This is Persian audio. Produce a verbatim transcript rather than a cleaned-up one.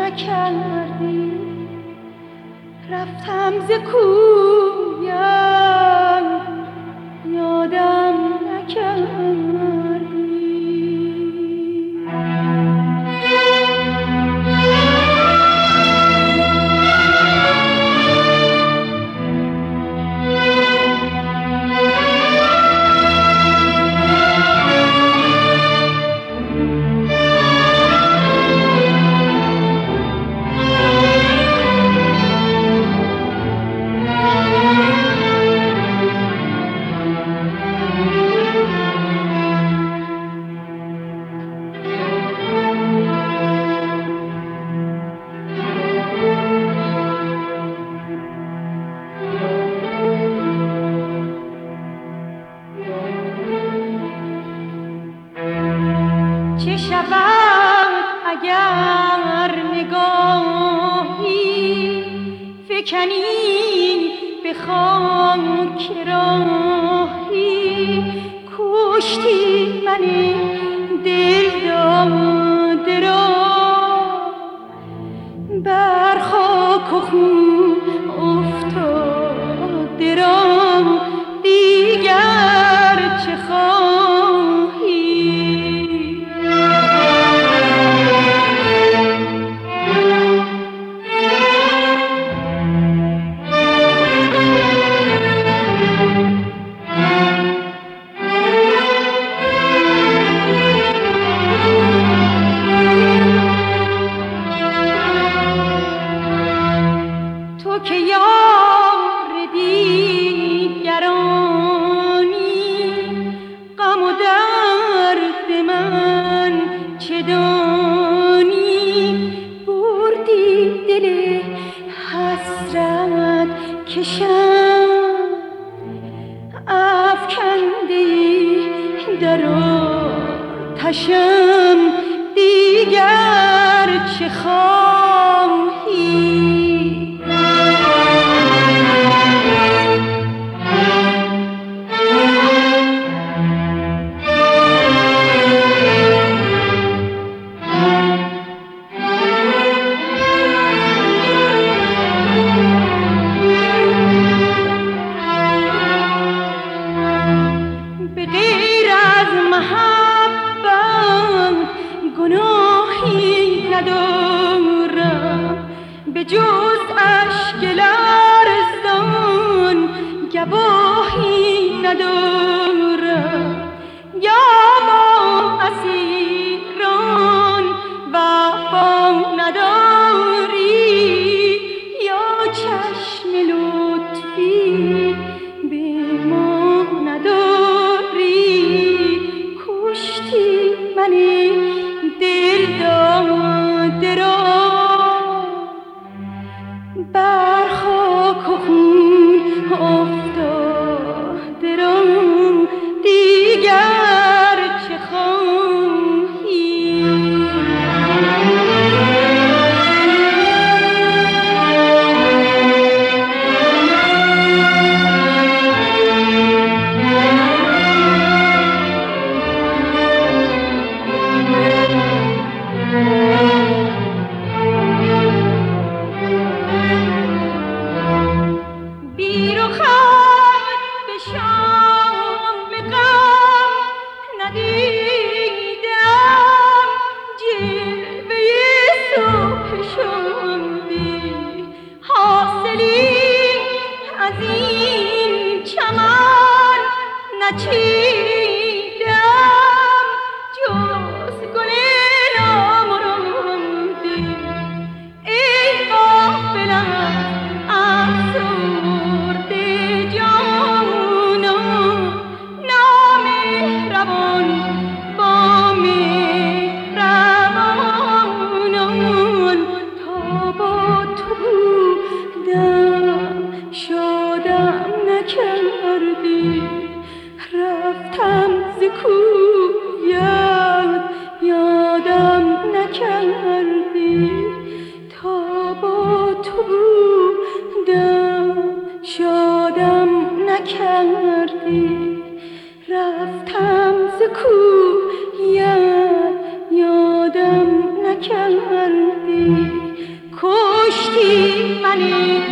نکردی، رفتم ز کویم یادم نکردی. چه شود اگر نگاهی فکنی به خاک راهی، کشتی من دل داده را بر خاک و خون افتاده را، دیگر چه خواهی؟ تو که یار دیگرانی، غم و درد من چه دانی؟ بردی دل حسرت کشم، افکندی در آتشم، دیگر چه خواهی؟ به غیر از محبت گناهی ندارم، به جز اشک لرزان گواهی ندارم. یا با اسیران وفا نداری، یا چشم لطفی به ما نداری. کشتی من دل داده را بر خاک و خون افتاده را، دیگر چه خواهی؟ بیر و خط به شام به غم ندیدم، جلوه صبح شامبی حاصلی از این چمن نچیدم، جز گل نامرادی. ای غافلم افسرده جانان، نامهربان با مهربانان. تا با تو بودم شادم نکردی، رفت منی